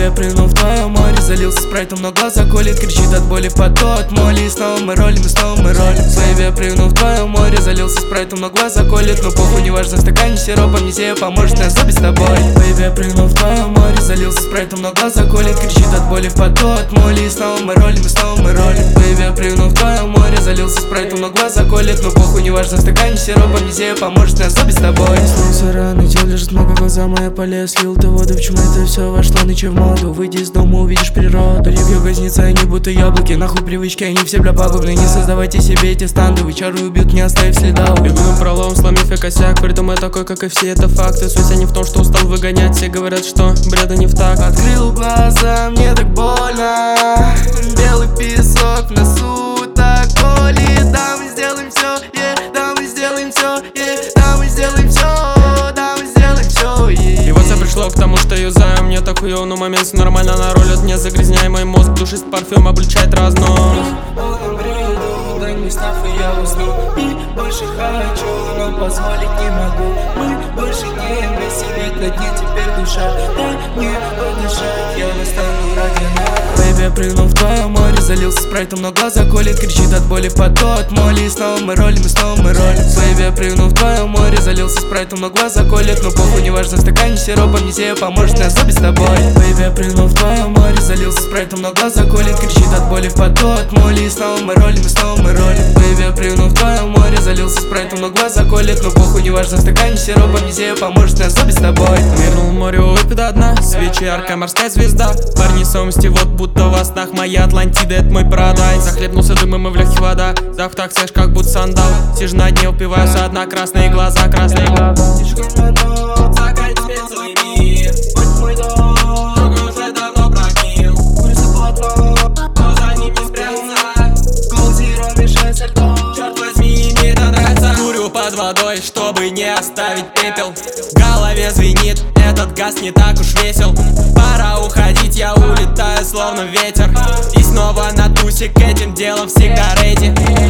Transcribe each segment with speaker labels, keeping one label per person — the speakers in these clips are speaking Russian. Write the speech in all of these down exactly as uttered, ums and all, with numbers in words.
Speaker 1: Бэйби, прыгнул в твое море, залился спрайтом, но глаза колет, кричит от боли поток моли. И снова мы ролим, и снова мы ролим. Бэйби, прыгнул в твое море, залился спрайтом, но глаза колет. Но похуй, не важно, в стакане сиропа, амнезия поможет, нас забить с тобой. Бэйби, прыгнул в твое море, залился спрайтом, но глаза колет, кричит от боли поток моли. И снова мы ролим, и снова мы ролим. Бэйби, прыгнул в твое море, залился спрайтом, но глаза колет. Но похуй, не важно, в стакане сиропа, амнезия поможет, нас забить с тобой.
Speaker 2: Снился рано, тело лежит много, глаза моя полез, слил ты воду, в чем это все вошло нынче в моду. Выйди из дома, увидишь природу. Ревью газница, они будто яблоки, нахуй привычки, они все бля пагубны. Не создавайте себе эти станды, вы чары убьют, не оставив следа.
Speaker 3: Бегу на пролом, сломив я косяк, при этом я такой, как и все, это факты. Суть не в том, что устал выгонять, все говорят, что бреда не в так.
Speaker 1: Открыл глаза, мне так больно, белый песок в носу так болит. Да, мы сделаем все, yeah, да, мы сделаем все, yeah, да, мы сделаем все, да, мы сделаем все, yeah.
Speaker 3: И вот все пришло к тому, что юзаю, мне так хуёво, но момент все нормально на роль. Не загрязняй мой мозг, душист парфюм обличает разнос.
Speaker 1: Полном бреду, дай мне став и я усну. И больше хочу, но позволить не могу. Мы больше не вместе, ведь на дне теперь душа. Дай мне подышать, я настану ради нас. Бэйби, прыгнул в твое море, залился спрайтом, но глаза колет, кричит от боли поток моли. И снова мы ролим, и снова мы ролим. Бэйби, прыгнул в твое море, залился спрайтом, но глаза колет. Но похуй, не важно, в стакане сиропа, амнезия поможет, нас забить с тобой. Бэйби, прыгнул в твое море, залился спрайтом, но глаза колет, кричит от боли поток моли. И снова мы ролим, и снова мы ролим. Бэйби, прыгнул в твое море, залился спрайтом, но глаза колет. Но похуй, не важно, в стакане сиропа, амнезия поможет, нас забить с тобой.
Speaker 3: Нырнул в море, выпей до дна, свечи, яркая морская звезда. Парни совести, вот будто во снах, моя Атлантида, это мой парадайз. Захлебнулся дымом и в легких вода, запах так свеж, как будто сандал. Сижу на дне, упиваюсь одна, красные глаза, красные глаза.
Speaker 1: Слишком много, закать тебе свой мир. Хоть мой дом, другой уже давно прогнил. Улица платно, но за ним не спрятаться. Гол зеро мешает со льдом. Черт возьми, мне это нравится.
Speaker 3: Курю под водой, чтобы не оставить пепел. В голове звенит, этот газ не так уж весел. Пора уходить, я улетаю словно ветер. И снова на тусик, этим делом всегда рейди.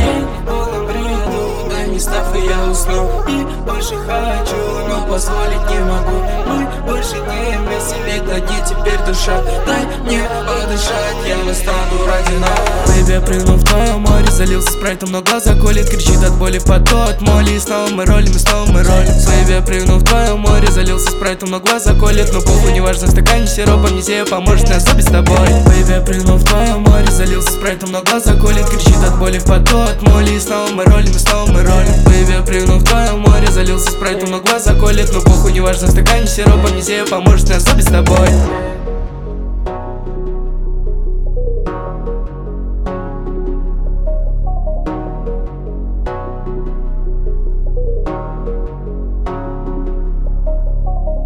Speaker 1: В полном бреду, дай мне став и я усну. И больше хочу, но позволить не могу. Мы больше не вместе, ведь на дне теперь душа. Дай мне подышать, я настану ради нас. Бэйби, прыгнул в твое море, залился спрайтом, но глаза колет, кричит от боли поток моли. И снова мы ролим, и снова мы ролим. Бэйби, прыгнул в твое море, залился спрайтом, но глаза колет. Но похуй, не важно, в стакане сиропа, амнезия поможет, нас забить с тобой. Бэйби, прыгнул в твое море, залился спрайтом, но глаза колет, кричит от боли поток моли. И снова мы ролим, и снова мы ролим. Бэйби, прыгнул в твое море, залился спрайтом, но глаза колет. Но похуй, не важно, в стакане сиропа, амнезия поможет, нас забить с тобой.